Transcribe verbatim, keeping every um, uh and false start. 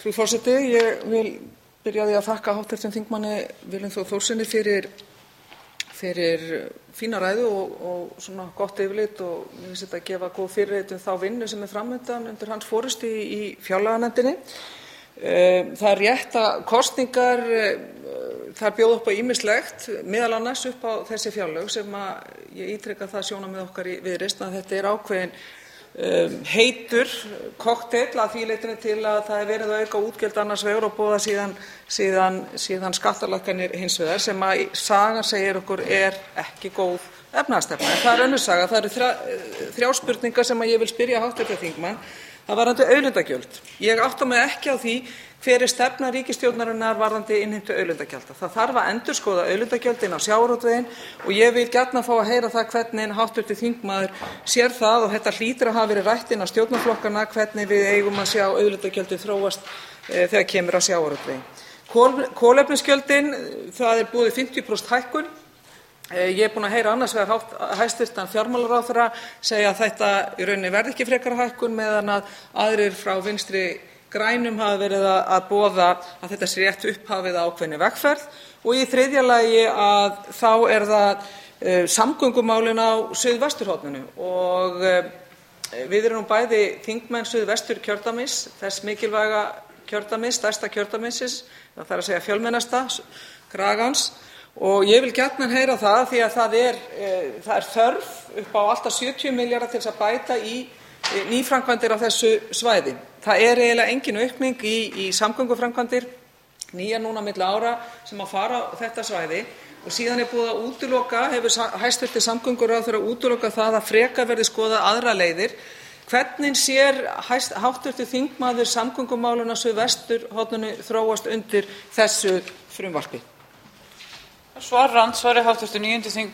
Frú forseti. Ég vil byrja á því að þakka hv. þingmanni Willum Þór Þórssyni fyrir, fyrir fína ræðu og, og svona gott yfirlit og mér finnst þetta að gefa góð fyrirheit um þá vinnu sem er framundan undir hans forystu í, í fjárlaganefndinni. Það er rétt að kosningar, það bjóða upp á ýmislegt, meðal annars upp á þessi fjárlög sem að ég ítreka það sjónarmið okkar í Viðreisn að þetta er ákveðin um, heitur kokteill að því leytinu til að það er verið að auka útgjöld annars vegar og boða síðan, síðan, síðan skattalækkanir hins vegar sem að sagan segir okkur er ekki góð efnahagsstefna. En það er önnur saga, það eru þrjá, þrjár spurningar sem að ég vil spyrja hv. þingmann. Það varðandi auðlindagjöld. Ég átta mig ekki á því hver er stefna ríkisstjórnarinnar varðandi innheimtu auðlindagjalda. Það þarf að endurskoða auðlindagjöldin á sjávarútveginn og ég vil gjarnan fá að heyra það hvernig hv. þingmaður sér það og þetta hlýtur að hafa verið rætt innan stjórnarflokkanna hvernig við eigum að sjá auðlindagjöldin þróast e, þegar kemur að sjávarútveginn. Kol, kolefnisgjöldin, það er boðið fimmtíu prósent hækkun. Ég er búin að heyra annars vegar hæstv. Fjármálaráðherra segja að þetta í rauninni verði ekki frekara hækkun meðan að aðrir frá Vinstri grænum hafa verið að boða að þetta sé rétt upphafið á ákveðinni vegferð. Og í þriðja lagi að þá er það uh, samgöngumálin á Suðvesturhorninu og uh, við erum bæði þingmenn Suðvesturkjördæmis, þess mikilvæga kjördæmis, stærsta kjördæmisins, það er að segja fjölmennasta, Kragans. Og ég vil gjarnan heyra það því að það er, e, það er þörf upp á alltaf sjötíu milljarða til þess að bæta í e, nýframkvæmdir á þessu svæði. Það er eiginlega engin aukning í, í samgönguframkvæmdir, nýjar núna milli ára sem að fara á þetta svæði og síðan er búið að útiloka, hefur hæstv. Samgönguráðherra útilokað það að frekar verði skoðað aðra leiðir. Hvernig sér hv. þingmaður samgöngumálin á Suðvesturhorninu þróast undir þessu frumvarpi? Svar andsvari hv. níundi þingmaður